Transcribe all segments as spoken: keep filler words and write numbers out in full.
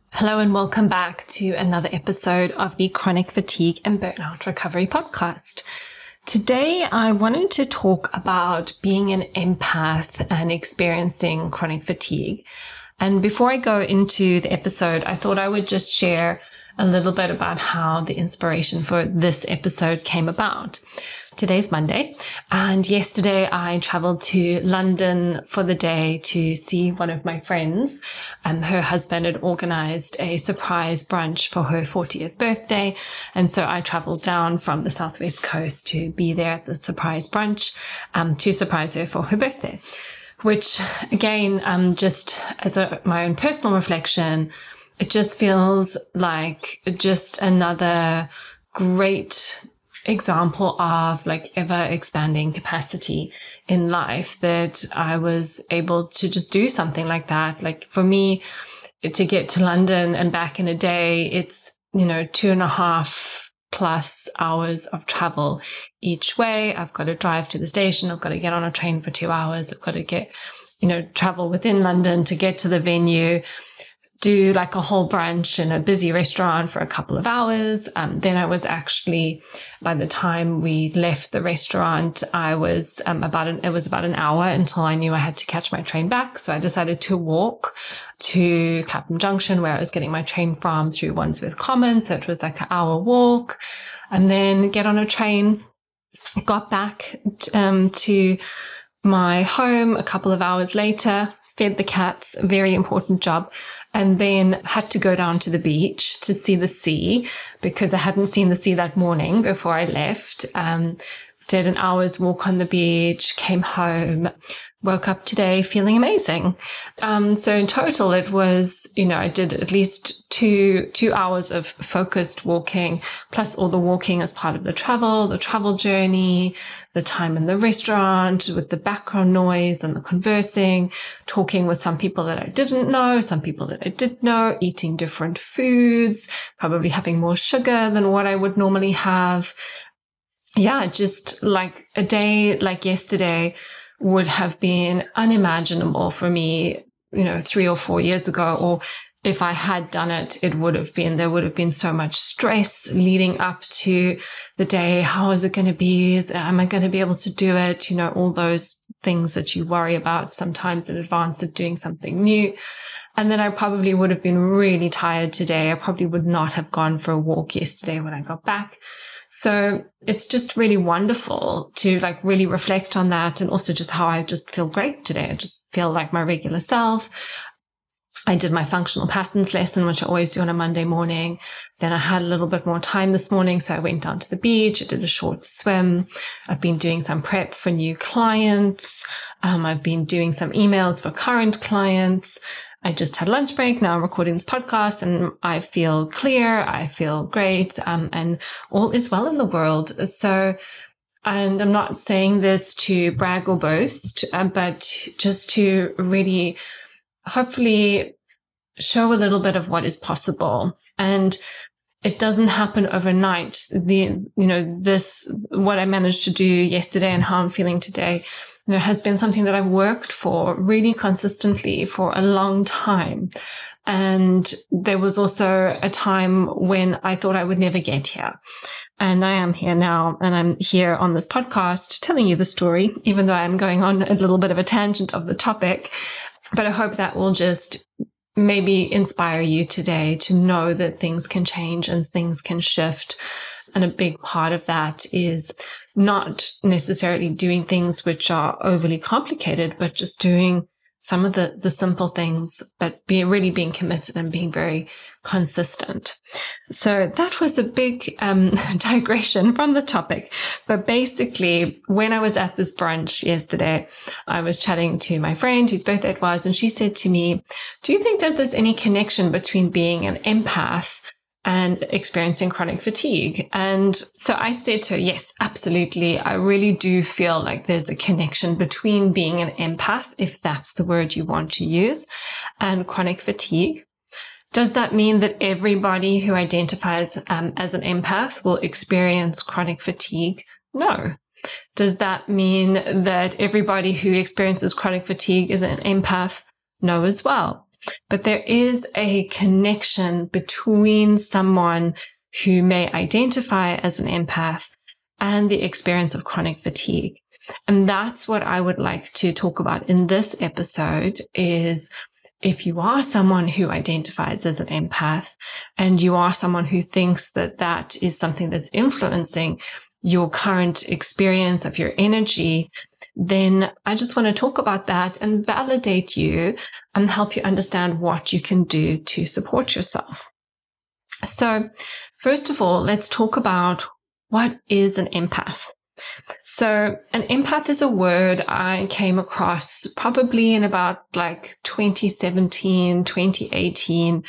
Hello and welcome back to another episode of the Chronic Fatigue and Burnout Recovery Podcast. Today, I wanted to talk about being an empath and experiencing chronic fatigue. And before I go into the episode, I thought I would just share a little bit about how the inspiration for this episode came about. Today's Monday, and yesterday I traveled to London for the day to see one of my friends. And her husband had organized a surprise brunch for her fortieth birthday. And so I traveled down from the Southwest Coast to be there at the surprise brunch um, to surprise her for her birthday, which again, um, just as a, my own personal reflection, it just feels like just another great example of like ever expanding capacity in life that I was able to just do something like that. Like for me to get to London and back in a day, it's, you know, two and a half plus hours of travel each way. I've got to drive to the station. I've got to get on a train for two hours. I've got to get, you know, travel within London to get to the venue, do like a whole brunch in a busy restaurant for a couple of hours. Um, then I was actually, by the time we left the restaurant, I was um, about an, it was about an hour until I knew I had to catch my train back. So I decided to walk to Clapham Junction, where I was getting my train from, through Wandsworth Common. So it was like an hour walk, and then get on a train. Got back um, to my home a couple of hours later, fed the cats, a very important job, and then had to go down to the beach to see the sea because I hadn't seen the sea that morning before I left. Um, did an hour's walk on the beach, came home, woke up today feeling amazing. Um, so in total, it was, you know, I did at least two, two hours of focused walking, plus all the walking as part of the travel, the travel journey, the time in the restaurant with the background noise and the conversing, talking with some people that I didn't know, some people that I did know, eating different foods, probably having more sugar than what I would normally have. Yeah, just like a day like yesterday would have been unimaginable for me, you know, three or four years ago, or if I had done it, it would have been, there would have been so much stress leading up to the day. How is it going to be? Is, am I going to be able to do it? You know, all those things that you worry about sometimes in advance of doing something new. And then I probably would have been really tired today. I probably would not have gone for a walk yesterday when I got back. So it's just really wonderful to like really reflect on that, and also just how I just feel great today. I just feel like my regular self. I did my functional patterns lesson, which I always do on a Monday morning. Then I had a little bit more time this morning, so I went down to the beach. I did a short swim. I've been doing some prep for new clients. Um, I've been doing some emails for current clients. I just had lunch break. Now I'm recording this podcast and I feel clear. I feel great. Um, and all is well in the world. So, and I'm not saying this to brag or boast, uh, but just to really hopefully show a little bit of what is possible. And it doesn't happen overnight. The, you know, this, what I managed to do yesterday and how I'm feeling today, you know, has been something that I've worked for really consistently for a long time. And there was also a time when I thought I would never get here. And I am here now, and I'm here on this podcast telling you the story, even though I'm going on a little bit of a tangent of the topic. But I hope that will just maybe inspire you today to know that things can change and things can shift. And a big part of that is not necessarily doing things which are overly complicated, but just doing some of the, the simple things, but be really being committed and being very consistent. So that was a big um, digression from the topic. But basically, when I was at this brunch yesterday, I was chatting to my friend whose birthday it was, and she said to me, do you think that there's any connection between being an empath and experiencing chronic fatigue? And so I said to her, yes, absolutely. I really do feel like there's a connection between being an empath, if that's the word you want to use, and chronic fatigue. Does that mean that everybody who identifies um, as an empath will experience chronic fatigue? No. Does that mean that everybody who experiences chronic fatigue is an empath? No as well. but there is a connection between someone who may identify as an empath and the experience of chronic fatigue. And that's what I would like to talk about in this episode is if you are someone who identifies as an empath and you are someone who thinks that that is something that's influencing your current experience of your energy, then I just want to talk about that and validate you and help you understand what you can do to support yourself. So first of all, let's talk about what is an empath. So an empath is a word I came across probably in about like twenty seventeen, twenty eighteen.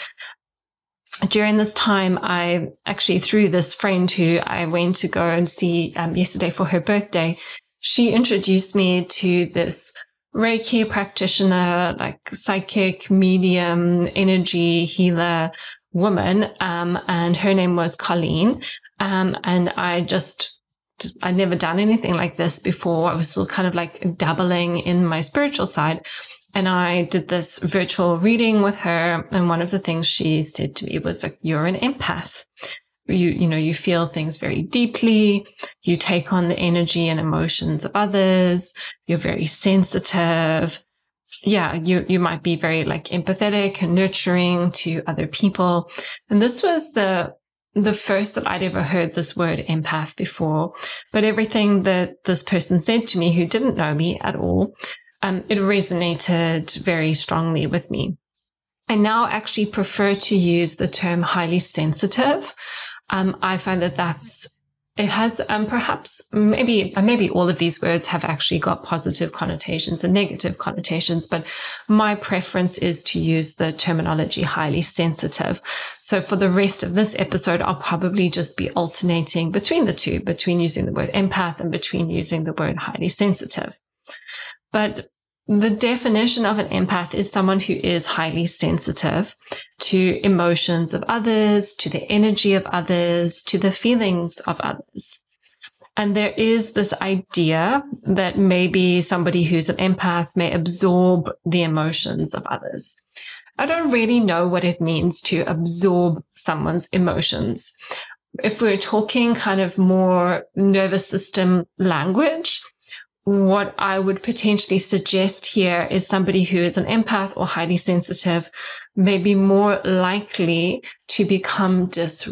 During this time, I actually, through this friend who I went to go and see um, yesterday for her birthday, she introduced me to this Reiki practitioner, like psychic, medium, energy healer woman. Um, and her name was Colleen. Um, and I just, I'd never done anything like this before. I was still kind of like dabbling in my spiritual side. And I did this virtual reading with her. And one of the things she said to me was like, you're an empath. You, you know, you feel things very deeply. You take on the energy and emotions of others. You're very sensitive. Yeah, you, you might be very like empathetic and nurturing to other people. And this was the, the first that I'd ever heard this word empath before. But everything that this person said to me who didn't know me at all, Um, it resonated very strongly with me. I now actually prefer to use the term highly sensitive. Um, I find that that's, it has, um, perhaps maybe, maybe all of these words have actually got positive connotations and negative connotations, but my preference is to use the terminology highly sensitive. So for the rest of this episode, I'll probably just be alternating between the two, between using the word empath and between using the word highly sensitive. But the definition of an empath is someone who is highly sensitive to emotions of others, to the energy of others, to the feelings of others. And there is this idea that maybe somebody who's an empath may absorb the emotions of others. I don't really know what it means to absorb someone's emotions. If we're talking kind of more nervous system language, what I would potentially suggest here is somebody who is an empath or highly sensitive may be more likely to become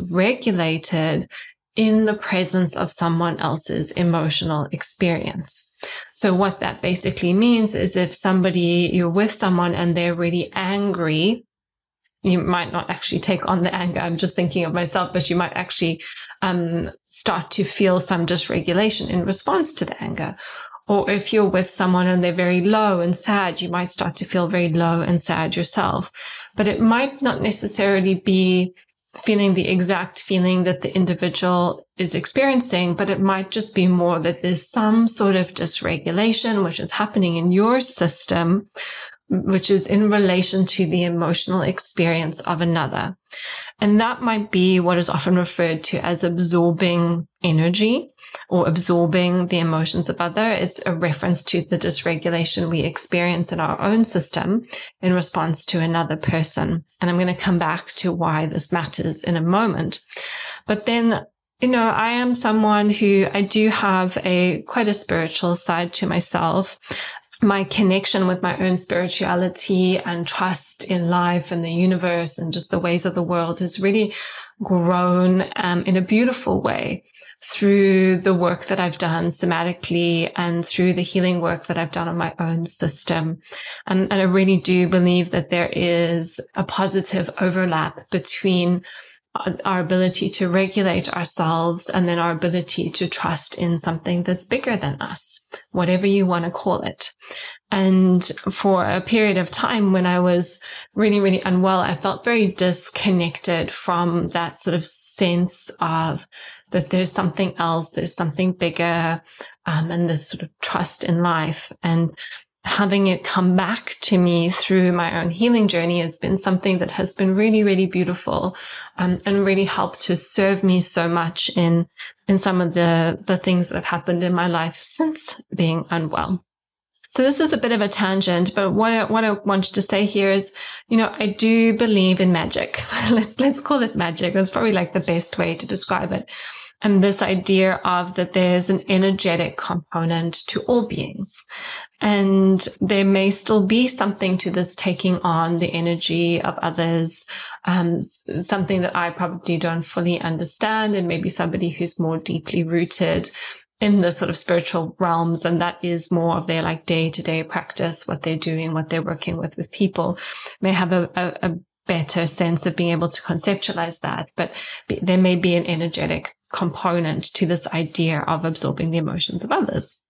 dysregulated in the presence of someone else's emotional experience. So what that basically means is if somebody, you're with someone and they're really angry, you might not actually take on the anger. I'm just thinking of myself, but you might actually um, start to feel some dysregulation in response to the anger. Or if you're with someone and they're very low and sad, you might start to feel very low and sad yourself. But it might not necessarily be feeling the exact feeling that the individual is experiencing, but it might just be more that there's some sort of dysregulation which is happening in your system, which is in relation to the emotional experience of another. And that might be what is often referred to as absorbing energy or absorbing the emotions of other. It's a reference to the dysregulation we experience in our own system in response to another person. And I'm going to come back to why this matters in a moment. But then, you know, I am someone who I do have a quite a spiritual side to myself. My connection with my own spirituality and trust in life and the universe and just the ways of the world has really grown um, in a beautiful way through the work that I've done somatically and through the healing work that I've done on my own system. Um, and I really do believe that there is a positive overlap between our ability to regulate ourselves and then our ability to trust in something that's bigger than us, whatever you want to call it. And for a period of time when I was really, really unwell, I felt very disconnected from that sort of sense of that there's something else, there's something bigger, um, and this sort of trust in life. And having it come back to me through my own healing journey has been something that has been really, really beautiful, um, and really helped to serve me so much in, in some of the, the things that have happened in my life since being unwell. So this is a bit of a tangent, but what I, what I wanted to say here is, you know, I do believe in magic. let's, let's call it magic. That's probably like the best way to describe it. And this idea of that there's an energetic component to all beings. And there may still be something to this taking on the energy of others, um, something that I probably don't fully understand, and maybe somebody who's more deeply rooted in the sort of spiritual realms, and that is more of their like day-to-day practice, what they're doing, what they're working with with people, may have a, a, a better sense of being able to conceptualize that. But there may be an energetic component to this idea of absorbing the emotions of others.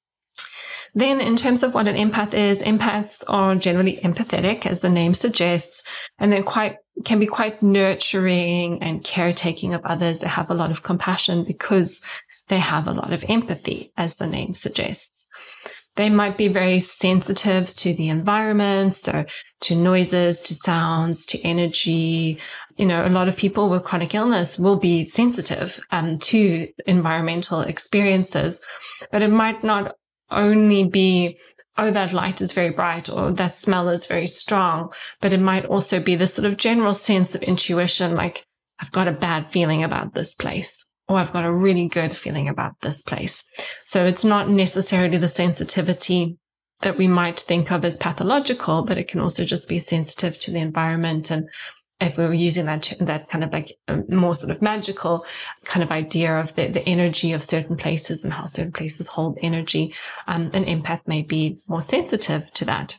Then in terms of what an empath is, empaths are generally empathetic, as the name suggests, and they're quite, can be quite nurturing and caretaking of others. They have a lot of compassion because they have a lot of empathy, as the name suggests. They might be very sensitive to the environment, so to noises, to sounds, to energy. You know, a lot of people with chronic illness will be sensitive um, to environmental experiences, but it might not only be, oh, that light is very bright or that smell is very strong, but it might also be this sort of general sense of intuition, like, I've got a bad feeling about this place, or I've got a really good feeling about this place. So it's not necessarily the sensitivity that we might think of as pathological, but it can also just be sensitive to the environment. And if we were using that, that kind of like a more sort of magical kind of idea of the, the energy of certain places and how certain places hold energy, um, an empath may be more sensitive to that.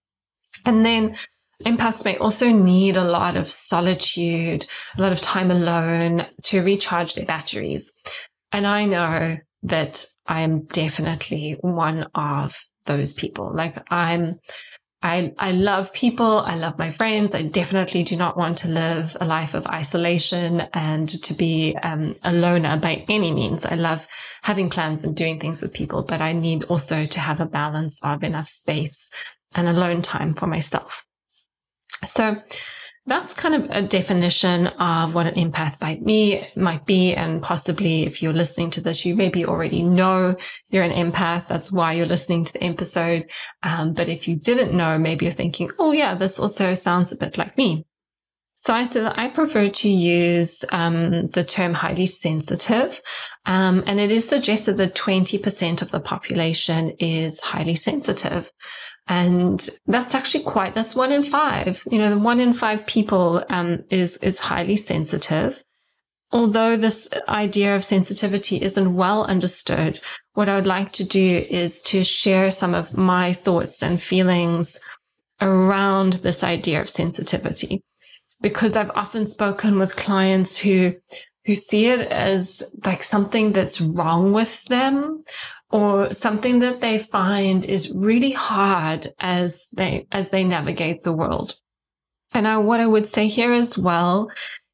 And then empaths may also need a lot of solitude, a lot of time alone to recharge their batteries. And I know that I am definitely one of those people. Like I'm, I, I love people. I love my friends. I definitely do not want to live a life of isolation and to be um, a loner by any means. I love having plans and doing things with people, but I need also to have a balance of enough space and alone time for myself. So that's kind of a definition of what an empath might be, might be. And possibly if you're listening to this, you maybe already know you're an empath. That's why you're listening to the episode. Um, but if you didn't know, maybe you're thinking, oh yeah, this also sounds a bit like me. So I said that I prefer to use um, the term highly sensitive. Um, and it is suggested that twenty percent of the population is highly sensitive. And that's actually quite, that's one in five. You know, the one in five people um, is, is highly sensitive. Although this idea of sensitivity isn't well understood, what I would like to do is to share some of my thoughts and feelings around this idea of sensitivity. Because I've often spoken with clients who, who see it as like something that's wrong with them, or something that they find is really hard as they, as they navigate the world. And I, what I would say here as well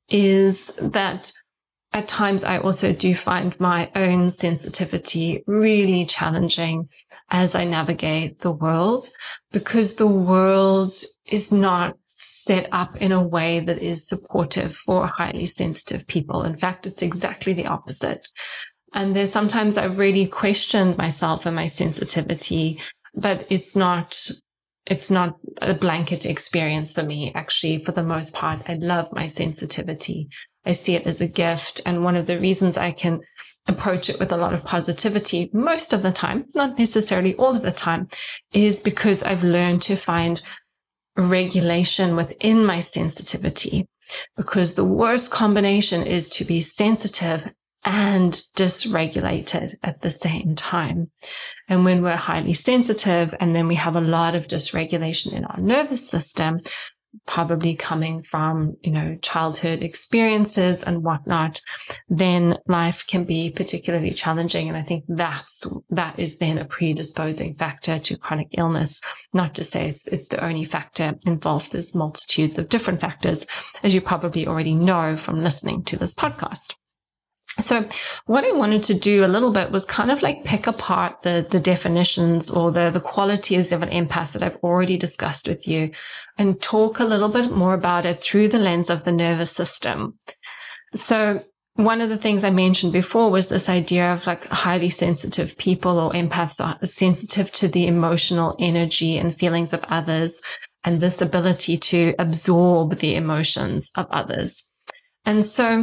is that at times I also do find my own sensitivity really challenging as I navigate the world, because the world is not set up in a way that is supportive for highly sensitive people. In fact, it's exactly the opposite. And there's sometimes I've really questioned myself and my sensitivity, but it's not, it's not a blanket experience for me. Actually, for the most part, I love my sensitivity. I see it as a gift. And one of the reasons I can approach it with a lot of positivity most of the time, not necessarily all of the time, is because I've learned to find regulation within my sensitivity. Because the worst combination is to be sensitive and dysregulated at the same time. And when we're highly sensitive and then we have a lot of dysregulation in our nervous system, probably coming from, you know, childhood experiences and whatnot, then life can be particularly challenging. And I think that's, that is then a predisposing factor to chronic illness. Not to say it's, it's the only factor involved. There's multitudes of different factors, as you probably already know from listening to this podcast. So what I wanted to do a little bit was kind of like pick apart the, the definitions or the, the qualities of an empath that I've already discussed with you and talk a little bit more about it through the lens of the nervous system. So one of the things I mentioned before was this idea of like highly sensitive people or empaths are sensitive to the emotional energy and feelings of others, and this ability to absorb the emotions of others. And so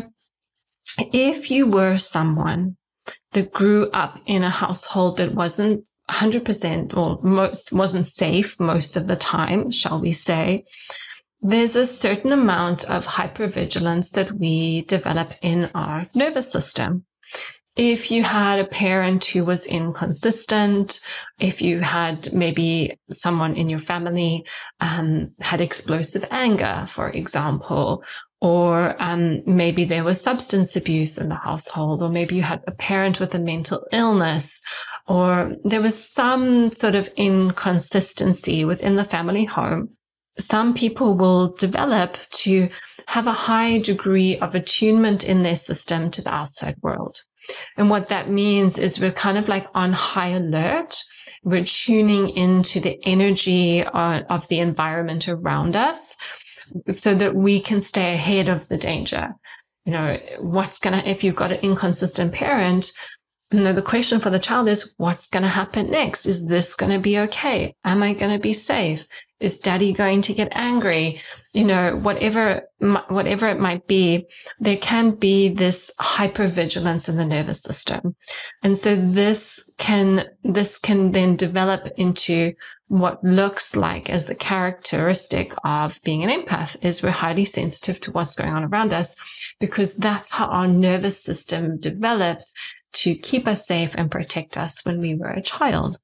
if you were someone that grew up in a household that wasn't one hundred percent or most wasn't safe most of the time, shall we say, there's a certain amount of hypervigilance that we develop in our nervous system. If you had a parent who was inconsistent, if you had maybe someone in your family um, had explosive anger, for example, or um, maybe there was substance abuse in the household, or maybe you had a parent with a mental illness, or there was some sort of inconsistency within the family home, some people will develop to have a high degree of attunement in their system to the outside world. And what that means is we're kind of like on high alert. We're tuning into the energy of the environment around us so that we can stay ahead of the danger. You know, what's going to, if you've got an inconsistent parent, you know, the question for the child is, what's going to happen next? Is this going to be okay? Am I going to be safe? Is daddy going to get angry? You know, whatever, whatever it might be, there can be this hypervigilance in the nervous system. And so this can, this can then develop into what looks like as the characteristic of being an empath is we're highly sensitive to what's going on around us, because that's how our nervous system developed to keep us safe and protect us when we were a child.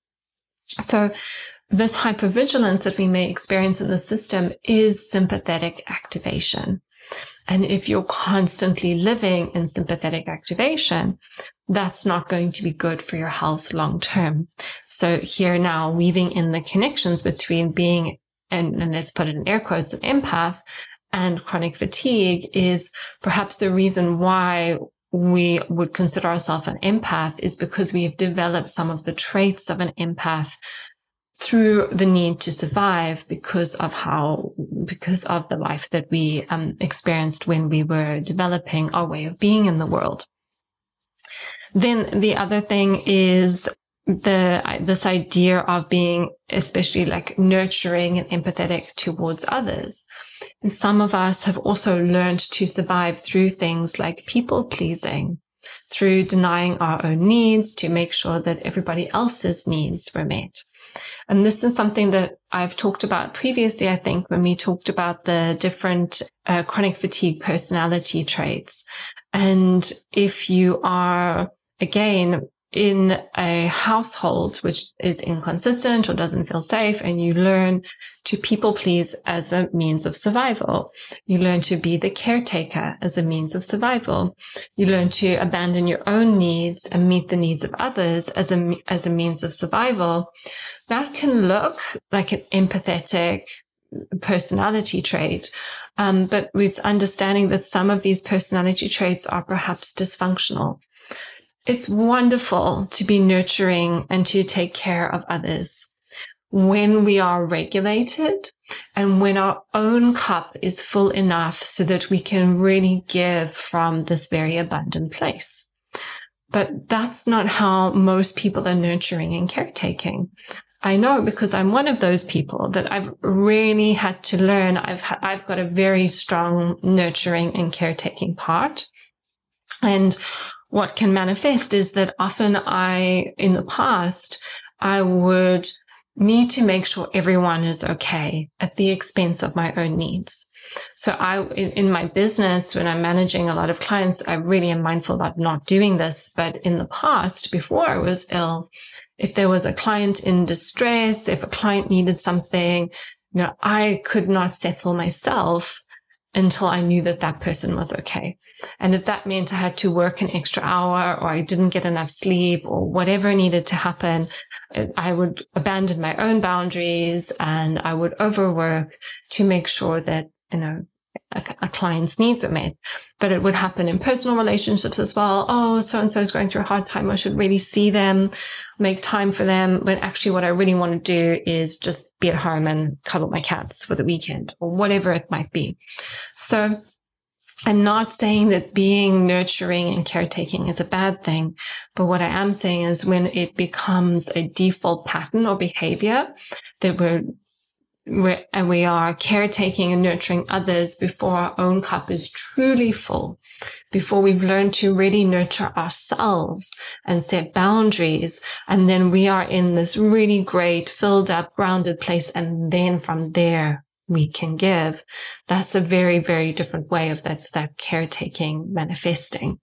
So this hypervigilance that we may experience in the system is sympathetic activation. And if you're constantly living in sympathetic activation, that's not going to be good for your health long term. So here now, weaving in the connections between being, and, and let's put it in air quotes, an empath and chronic fatigue is perhaps the reason why we would consider ourselves an empath is because we have developed some of the traits of an empath through the need to survive because of how, because of the life that we um, experienced when we were developing our way of being in the world. Then the other thing is the, this idea of being especially like nurturing and empathetic towards others. And some of us have also learned to survive through things like people pleasing, through denying our own needs to make sure that everybody else's needs were met. And this is something that I've talked about previously, I think, when we talked about the different uh, chronic fatigue personality traits. And if you are, again, in a household which is inconsistent or doesn't feel safe, and you learn to people please as a means of survival, you learn to be the caretaker as a means of survival, you learn to abandon your own needs and meet the needs of others as a, as a means of survival, that can look like an empathetic personality trait. Um, but it's understanding that some of these personality traits are perhaps dysfunctional. It's wonderful to be nurturing and to take care of others when we are regulated and when our own cup is full enough so that we can really give from this very abundant place. But that's not how most people are nurturing and caretaking. I know because I'm one of those people that I've really had to learn. I've ha- I've got a very strong nurturing and caretaking part. And what can manifest is that often I, in the past, I would need to make sure everyone is okay at the expense of my own needs. So I, in, in my business, when I'm managing a lot of clients, I really am mindful about not doing this. But in the past, before I was ill, if there was a client in distress, if a client needed something, you know, I could not settle myself until I knew that that person was okay. And if that meant I had to work an extra hour or I didn't get enough sleep or whatever needed to happen, I would abandon my own boundaries and I would overwork to make sure that, you know, a, a client's needs were met. But it would happen in personal relationships as well. Oh, so-and-so is going through a hard time. I should really see them, make time for them. But actually what I really want to do is just be at home and cuddle my cats for the weekend or whatever it might be. So I'm not saying that being nurturing and caretaking is a bad thing, but what I am saying is when it becomes a default pattern or behavior that we're, we're and we are caretaking and nurturing others before our own cup is truly full, before we've learned to really nurture ourselves and set boundaries, and then we are in this really great, filled up, grounded place, and then from there we can give. That's a very, very different way of that's that caretaking manifesting.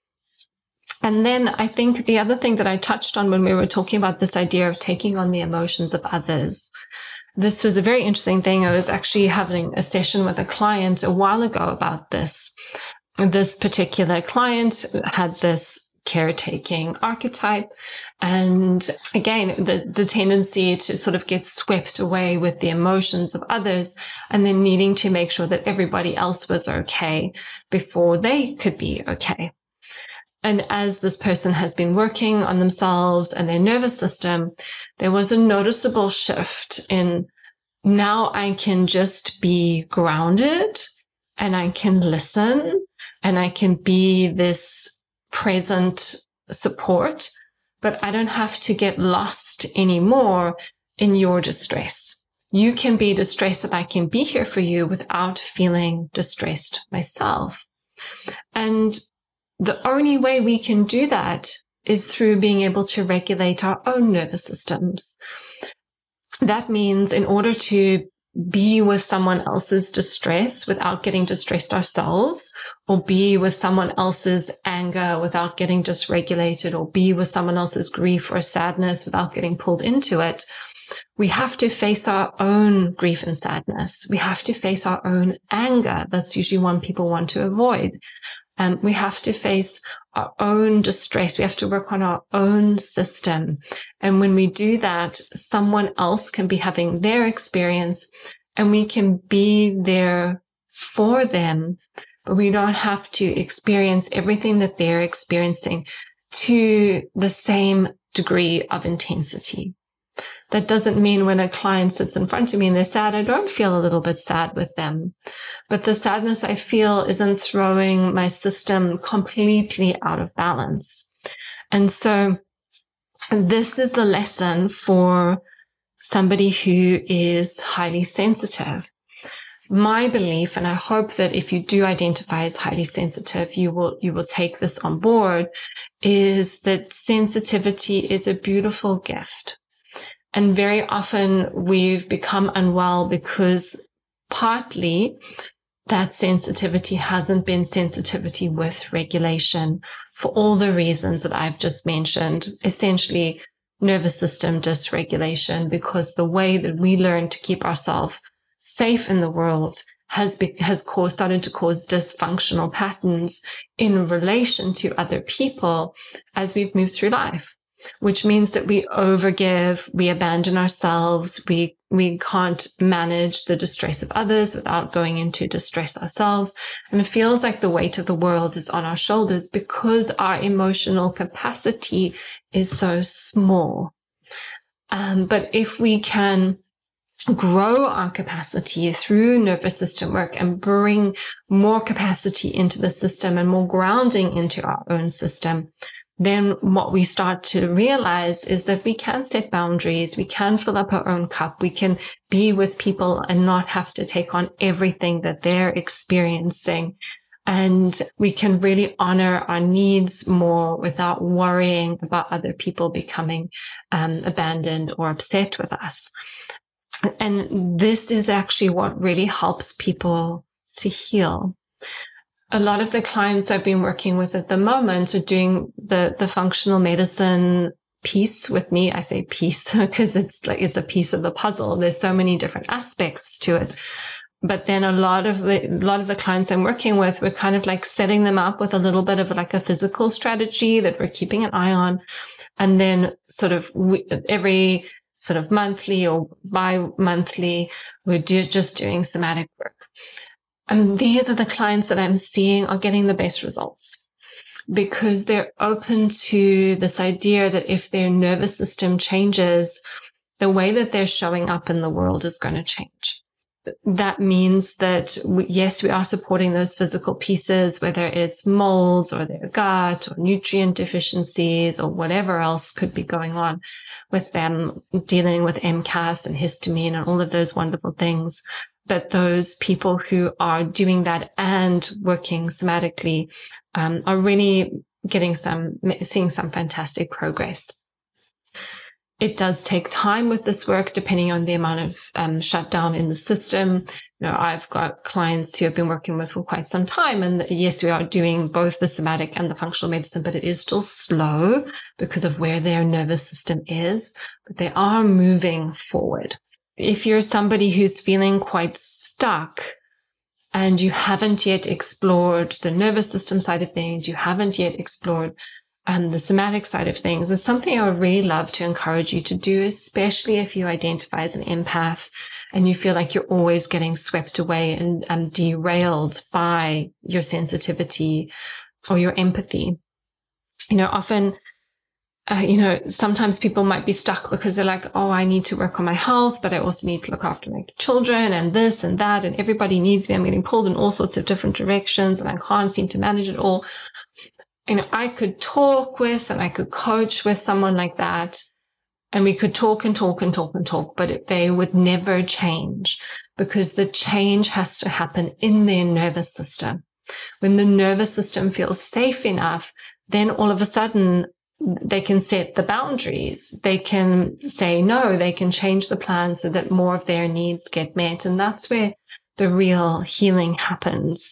And then I think the other thing that I touched on when we were talking about this idea of taking on the emotions of others, this was a very interesting thing. I was actually having a session with a client a while ago about this. This particular client had this caretaking archetype. And again, the, the tendency to sort of get swept away with the emotions of others and then needing to make sure that everybody else was okay before they could be okay. And as this person has been working on themselves and their nervous system, there was a noticeable shift in now I can just be grounded and I can listen and I can be this present support, but I don't have to get lost anymore in your distress. You can be distressed and I can be here for you without feeling distressed myself. And the only way we can do that is through being able to regulate our own nervous systems. That means in order to be with someone else's distress without getting distressed ourselves, or be with someone else's anger without getting dysregulated, or be with someone else's grief or sadness without getting pulled into it, we have to face our own grief and sadness. We have to face our own anger. That's usually one people want to avoid. Um, we have to face our own distress. We have to work on our own system. And when we do that, someone else can be having their experience and we can be there for them, but we don't have to experience everything that they're experiencing to the same degree of intensity. That doesn't mean when a client sits in front of me and they're sad, I don't feel a little bit sad with them. But the sadness I feel isn't throwing my system completely out of balance. And so this is the lesson for somebody who is highly sensitive. My belief, and I hope that if you do identify as highly sensitive, you will, you will take this on board, is that sensitivity is a beautiful gift. And very often we've become unwell because partly that sensitivity hasn't been sensitivity with regulation for all the reasons that I've just mentioned, essentially nervous system dysregulation, because the way that we learn to keep ourselves safe in the world has be, has caused, started to cause dysfunctional patterns in relation to other people as we've moved through life. Which means that we overgive, we abandon ourselves, we, we can't manage the distress of others without going into distress ourselves. And it feels like the weight of the world is on our shoulders because our emotional capacity is so small. Um, but if we can grow our capacity through nervous system work and bring more capacity into the system and more grounding into our own system, then what we start to realize is that we can set boundaries. We can fill up our own cup. We can be with people and not have to take on everything that they're experiencing. And we can really honor our needs more without worrying about other people becoming um, abandoned or upset with us. And this is actually what really helps people to heal. A lot of the clients I've been working with at the moment are doing the, the functional medicine piece with me. I say piece because it's like, it's a piece of the puzzle. There's so many different aspects to it. But then a lot of the, a lot of the clients I'm working with, we're kind of like setting them up with a little bit of like a physical strategy that we're keeping an eye on. And then sort of we, every sort of monthly or bi-monthly, we're do, just doing somatic work. And these are the clients that I'm seeing are getting the best results because they're open to this idea that if their nervous system changes, the way that they're showing up in the world is going to change. that means that we, yes, we are supporting those physical pieces, whether it's molds or their gut or nutrient deficiencies or whatever else could be going on with them, dealing with M C A S and histamine and all of those wonderful things. But those people who are doing that and working somatically um, are really getting some, seeing some fantastic progress. It does take time with this work, depending on the amount of um, shutdown in the system. You know, I've got clients who I've been working with for quite some time. And yes, we are doing both the somatic and the functional medicine, but it is still slow because of where their nervous system is. But they are moving forward. If you're somebody who's feeling quite stuck and you haven't yet explored the nervous system side of things, you haven't yet explored Um, the somatic side of things, is something I would really love to encourage you to do, especially if you identify as an empath and you feel like you're always getting swept away and um, derailed by your sensitivity or your empathy. You know, often, uh, you know, sometimes people might be stuck because they're like, oh, I need to work on my health, but I also need to look after my children and this and that, and everybody needs me. I'm getting pulled in all sorts of different directions and I can't seem to manage it all. You know, I could talk with and I could coach with someone like that, and we could talk and talk and talk and talk, but it, they would never change, because the change has to happen in their nervous system. When the nervous system feels safe enough, then all of a sudden they can set the boundaries. They can say no, they can change the plan so that more of their needs get met. And that's where the real healing happens.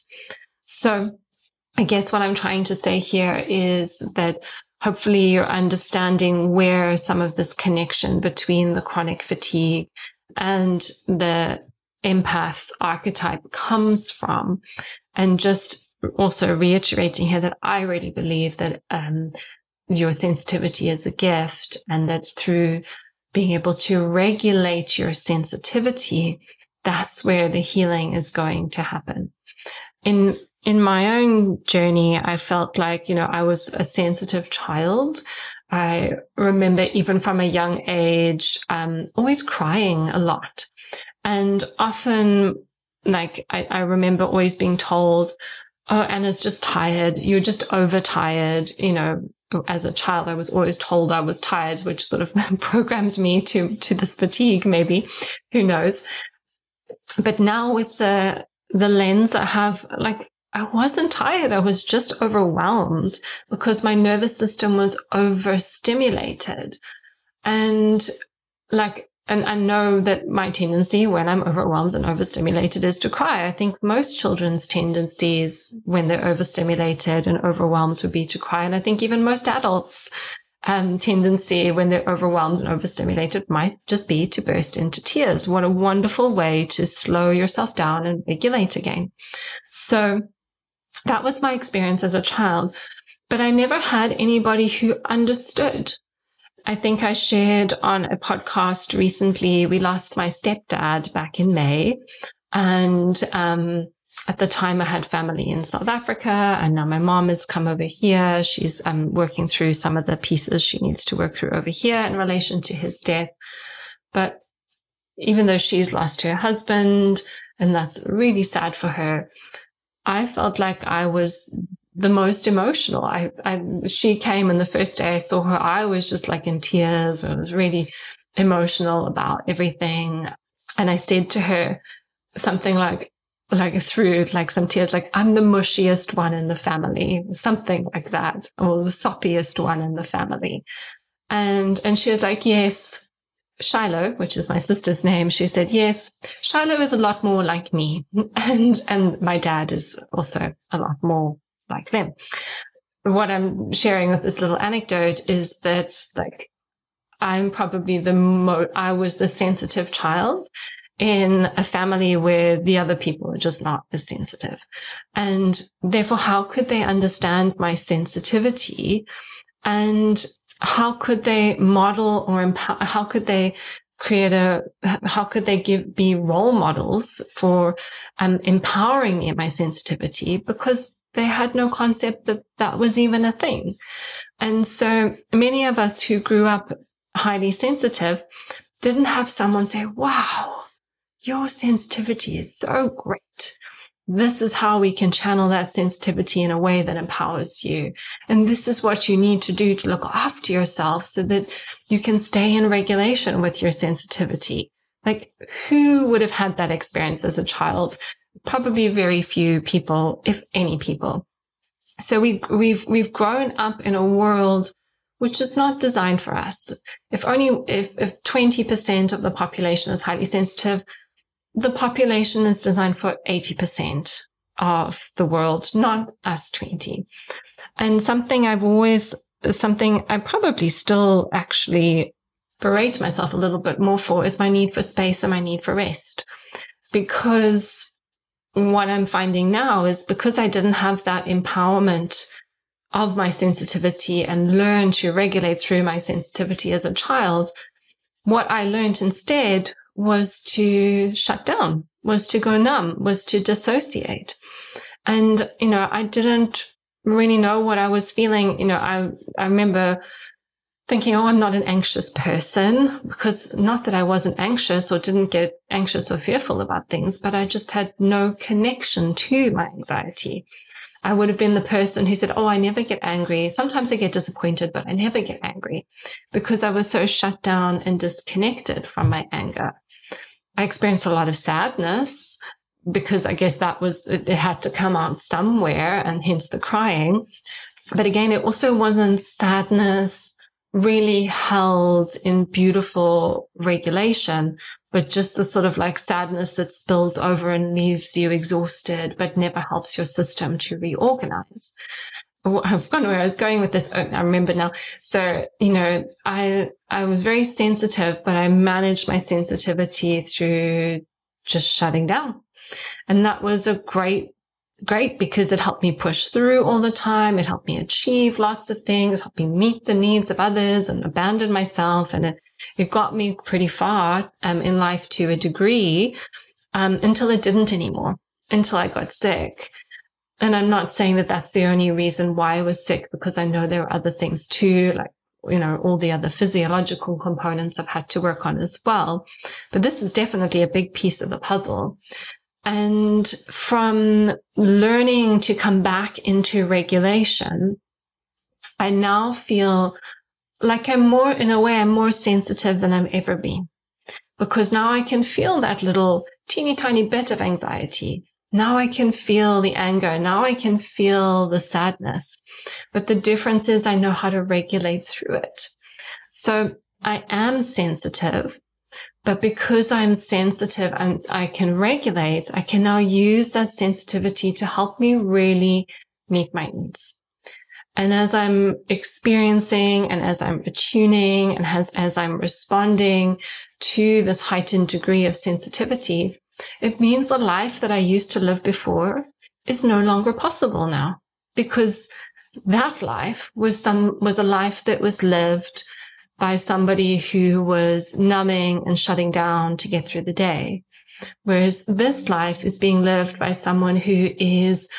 So I guess what I'm trying to say here is that hopefully you're understanding where some of this connection between the chronic fatigue and the empath archetype comes from. And just also reiterating here that I really believe that um, your sensitivity is a gift, and that through being able to regulate your sensitivity, that's where the healing is going to happen. In In my own journey, I felt like, you know, I was a sensitive child. I remember even from a young age, um, always crying a lot. And often, like, I, I remember always being told, oh, Anna's just tired. You're just overtired. You know, as a child, I was always told I was tired, which sort of programmed me to, to this fatigue, maybe. Who knows? But now with the, the lens I have, like, I wasn't tired. I was just overwhelmed because my nervous system was overstimulated. And like, and I know that my tendency when I'm overwhelmed and overstimulated is to cry. I think most children's tendencies when they're overstimulated and overwhelmed would be to cry. And I think even most adults' um, tendency when they're overwhelmed and overstimulated might just be to burst into tears. What a wonderful way to slow yourself down and regulate again. So that was my experience as a child, but I never had anybody who understood. I think I shared on a podcast recently, we lost my stepdad back in May. And um, at the time I had family in South Africa, and now my mom has come over here. She's um, working through some of the pieces she needs to work through over here in relation to his death. But even though she's lost her husband, and that's really sad for her, I felt like I was the most emotional. I, I, she came, and the first day I saw her, I was just like in tears. I was really emotional about everything. And I said to her something like, like through like some tears, like, I'm the mushiest one in the family, something like that, or the soppiest one in the family. And, and she was like, yes, Shiloh, which is my sister's name, she said, yes, Shiloh is a lot more like me. And, and my dad is also a lot more like them. What I'm sharing with this little anecdote is that, like, I'm probably the mo, I was the sensitive child in a family where the other people are just not as sensitive. And therefore, how could they understand my sensitivity? And how could they model or empower, how could they create a, how could they give, be role models for um, empowering me in my sensitivity? Because they had no concept that that was even a thing. And so many of us who grew up highly sensitive didn't have someone say, wow, your sensitivity is so great. This is how we can channel that sensitivity in a way that empowers you. And this is what you need to do to look after yourself so that you can stay in regulation with your sensitivity. Like, who would have had that experience as a child? Probably very few people, if any people. So we, we've, we've grown up in a world which is not designed for us. If only, if, if twenty percent of the population is highly sensitive, the population is designed for eighty percent of the world, not us twenty. And something I've always, something I probably still actually berate myself a little bit more for is my need for space and my need for rest. Because what I'm finding now is because I didn't have that empowerment of my sensitivity and learn to regulate through my sensitivity as a child, what I learned instead was to shut down, was to go numb, was to dissociate. And, you know, I didn't really know what I was feeling. You know, I, I remember thinking, oh, I'm not an anxious person, because not that I wasn't anxious or didn't get anxious or fearful about things, but I just had no connection to my anxiety. I would have been the person who said, oh, I never get angry. Sometimes I get disappointed, but I never get angry, because I was so shut down and disconnected from my anger. I experienced a lot of sadness because I guess that was, it, it had to come out somewhere, and hence the crying. But again, it also wasn't sadness really held in beautiful regulation, but just the sort of like sadness that spills over and leaves you exhausted, but never helps your system to reorganize. I've forgotten where I was going with this. Oh, I remember now. So, you know, I, I was very sensitive, but I managed my sensitivity through just shutting down. And that was a great, great because it helped me push through all the time. It helped me achieve lots of things, helped me meet the needs of others and abandon myself. And it, it got me pretty far, um, in life to a degree, um, until it didn't anymore, until I got sick. And I'm not saying that that's the only reason why I was sick, because I know there are other things too, like, you know, all the other physiological components I've had to work on as well. But this is definitely a big piece of the puzzle. And from learning to come back into regulation, I now feel like I'm more, in a way, I'm more sensitive than I've ever been, because now I can feel that little teeny tiny bit of anxiety. Now I can feel the anger. Now I can feel the sadness. But the difference is I know how to regulate through it. So I am sensitive, but because I'm sensitive and I can regulate, I can now use that sensitivity to help me really meet my needs. And as I'm experiencing and as I'm attuning and as, as I'm responding to this heightened degree of sensitivity, it means the life that I used to live before is no longer possible now, because that life was some, was a life that was lived by somebody who was numbing and shutting down to get through the day. Whereas this life is being lived by someone who is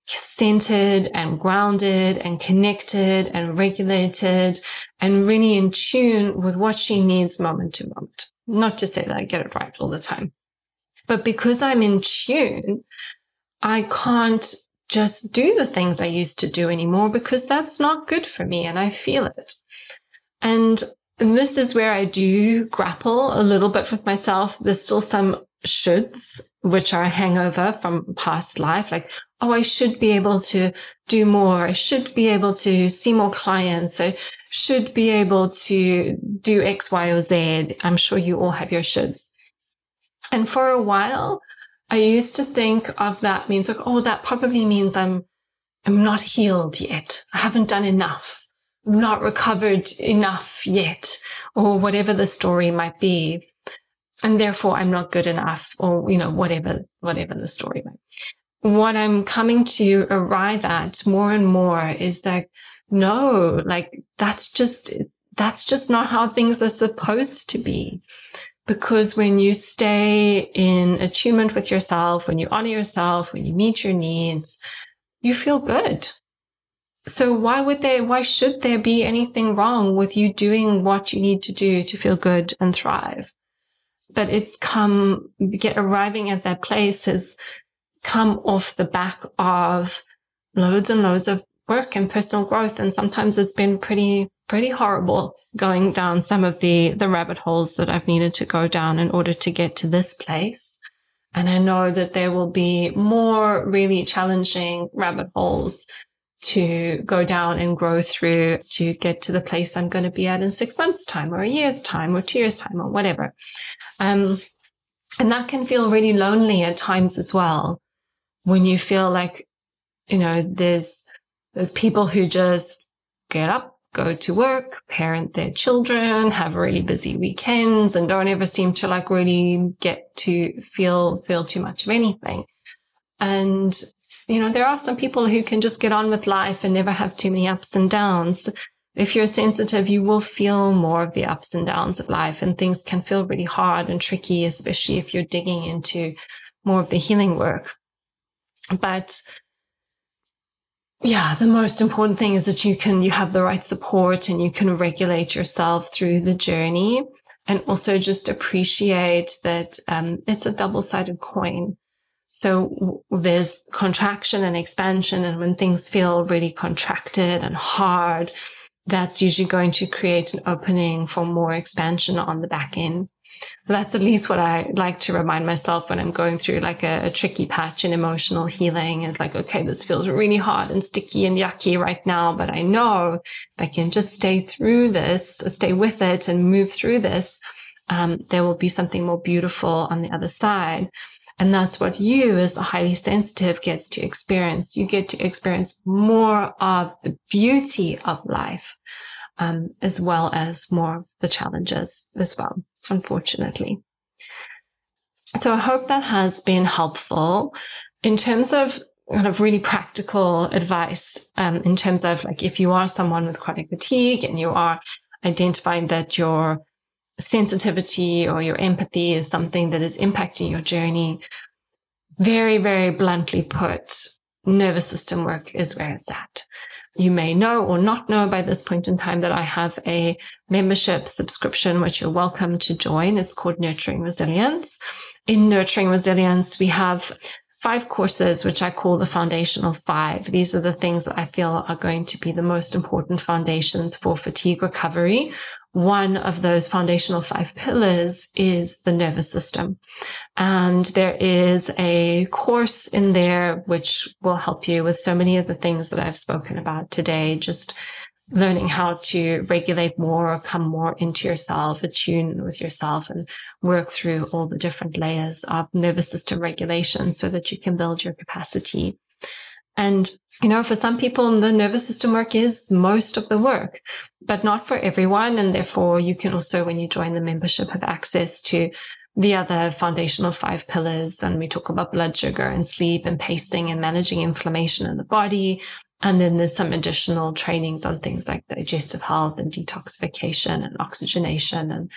centered and grounded and connected and regulated and really in tune with what she needs moment to moment. Not to say that I get it right all the time. But because I'm in tune, I can't just do the things I used to do anymore, because that's not good for me and I feel it. And this is where I do grapple a little bit with myself. There's still some shoulds, which are a hangover from past life. Like, oh, I should be able to do more. I should be able to see more clients. I should be able to do X, Y, or Z. I'm sure you all have your shoulds. And for a while, I used to think of that means like, oh, that probably means I'm, I'm not healed yet. I haven't done enough. I'm not recovered enough yet, or whatever the story might be. And therefore I'm not good enough, or, you know, whatever, whatever the story might be. What I'm coming to arrive at more and more is that no, like that's just, that's just not how things are supposed to be. Because when you stay in attunement with yourself, when you honor yourself, when you meet your needs, you feel good. So why would there, why should there be anything wrong with you doing what you need to do to feel good and thrive? but it's come, get arriving at that place has come off the back of loads and loads of work and personal growth. And sometimes it's been pretty, pretty horrible going down some of the, the rabbit holes that I've needed to go down in order to get to this place. And I know that there will be more really challenging rabbit holes to go down and grow through to get to the place I'm going to be at in six months' time or a year's time or two years' time or whatever. Um, and that can feel really lonely at times as well, when you feel like, you know, there's, there's people who just get up, go to work, parent their children, have really busy weekends, and don't ever seem to like really get to feel, feel too much of anything. And, you know, there are some people who can just get on with life and never have too many ups and downs. If you're sensitive, you will feel more of the ups and downs of life, and things can feel really hard and tricky, especially if you're digging into more of the healing work. But yeah, the most important thing is that you can, you have the right support and you can regulate yourself through the journey, and also just appreciate that um, it's a double-sided coin. So there's contraction and expansion. And when things feel really contracted and hard, that's usually going to create an opening for more expansion on the back end. So that's at least what I like to remind myself when I'm going through like a, a tricky patch in emotional healing, is like, okay, this feels really hard and sticky and yucky right now, but I know if I can just stay through this, stay with it and move through this, um, there will be something more beautiful on the other side. And that's what you, as the highly sensitive, gets to experience. You get to experience more of the beauty of life, um, as well as more of the challenges as well, unfortunately. So I hope that has been helpful in terms of kind of really practical advice, um, in terms of like, if you are someone with chronic fatigue and you are identifying that your sensitivity or your empathy is something that is impacting your journey, very, very bluntly put, nervous system work is where it's at. You may know or not know by this point in time that I have a membership subscription, which you're welcome to join. It's called Nurturing Resilience. In Nurturing Resilience, we have five courses, which I call the foundational five. These are the things that I feel are going to be the most important foundations for fatigue recovery. One of those foundational five pillars is the nervous system. And there is a course in there which will help you with so many of the things that I've spoken about today, just learning how to regulate more, come more into yourself, attune with yourself, and work through all the different layers of nervous system regulation so that you can build your capacity. And, you know, for some people, the nervous system work is most of the work, but not for everyone. And therefore, you can also, when you join the membership, have access to the other foundational five pillars. And we talk about blood sugar and sleep and pacing and managing inflammation in the body. And then there's some additional trainings on things like digestive health and detoxification and oxygenation and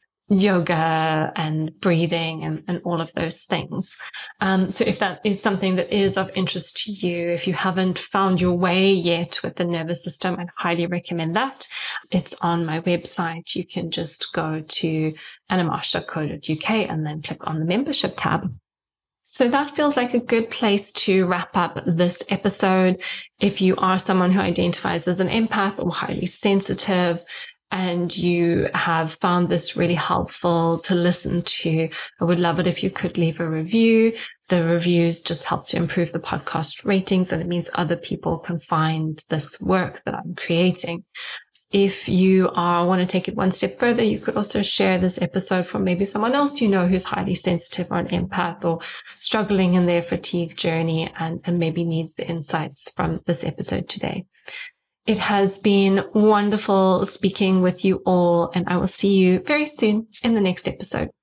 yoga and breathing and, and all of those things. Um, so if that is something that is of interest to you, if you haven't found your way yet with the nervous system, I'd highly recommend that. It's on my website. You can just go to annamarsh dot co dot uk and then click on the membership tab. So that feels like a good place to wrap up this episode. If you are someone who identifies as an empath or highly sensitive, and you have found this really helpful to listen to, I would love it if you could leave a review. The reviews just help to improve the podcast ratings, and it means other people can find this work that I'm creating. If you are, want to take it one step further, you could also share this episode from maybe someone else you know who's highly sensitive or an empath or struggling in their fatigue journey and, and maybe needs the insights from this episode today. It has been wonderful speaking with you all, and I will see you very soon in the next episode.